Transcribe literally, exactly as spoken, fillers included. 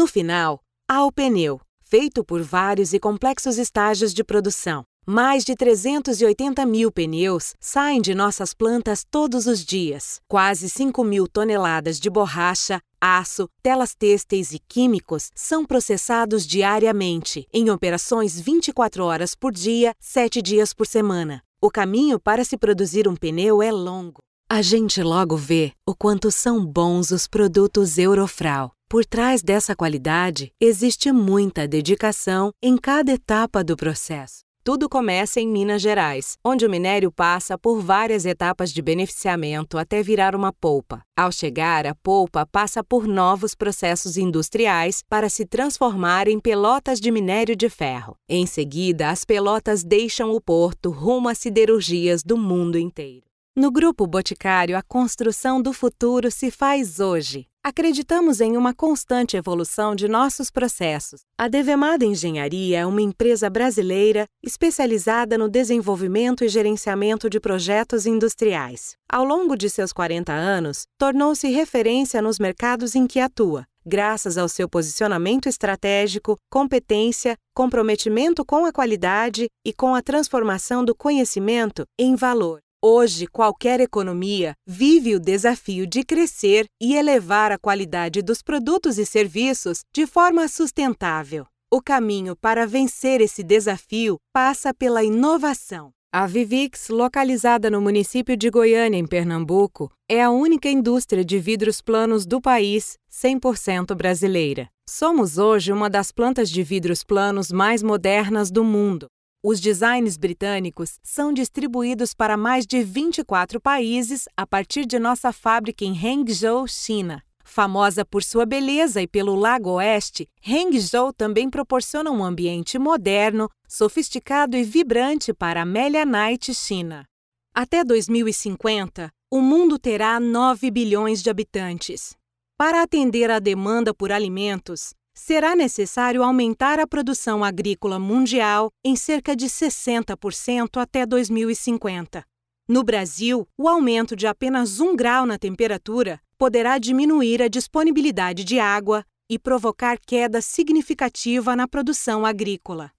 No final, há o pneu, feito por vários e complexos estágios de produção. Mais de trezentos e oitenta mil pneus saem de nossas plantas todos os dias. Quase cinco mil toneladas de borracha, aço, telas têxteis e químicos são processados diariamente, em operações vinte e quatro horas por dia, sete dias por semana. O caminho para se produzir um pneu é longo. A gente logo vê o quanto são bons os produtos Eurofral. Por trás dessa qualidade, existe muita dedicação em cada etapa do processo. Tudo começa em Minas Gerais, onde o minério passa por várias etapas de beneficiamento até virar uma polpa. Ao chegar, a polpa passa por novos processos industriais para se transformar em pelotas de minério de ferro. Em seguida, as pelotas deixam o porto rumo às siderurgias do mundo inteiro. No Grupo Boticário, a construção do futuro se faz hoje. Acreditamos em uma constante evolução de nossos processos. A Devemada Engenharia é uma empresa brasileira especializada no desenvolvimento e gerenciamento de projetos industriais. Ao longo de seus quarenta anos, tornou-se referência nos mercados em que atua, graças ao seu posicionamento estratégico, competência, comprometimento com a qualidade e com a transformação do conhecimento em valor. Hoje, qualquer economia vive o desafio de crescer e elevar a qualidade dos produtos e serviços de forma sustentável. O caminho para vencer esse desafio passa pela inovação. A Vivix, localizada no município de Goiânia, em Pernambuco, é a única indústria de vidros planos do país, cem por cento brasileira. Somos hoje uma das plantas de vidros planos mais modernas do mundo. Os designs britânicos são distribuídos para mais de vinte e quatro países a partir de nossa fábrica em Hangzhou, China. Famosa por sua beleza e pelo Lago Oeste, Hangzhou também proporciona um ambiente moderno, sofisticado e vibrante para a Melia Night, China. Até dois mil e cinquenta, o mundo terá nove bilhões de habitantes. Para atender à demanda por alimentos, será necessário aumentar a produção agrícola mundial em cerca de sessenta por cento até dois mil e cinquenta. No Brasil, o aumento de apenas um grau na temperatura poderá diminuir a disponibilidade de água e provocar queda significativa na produção agrícola.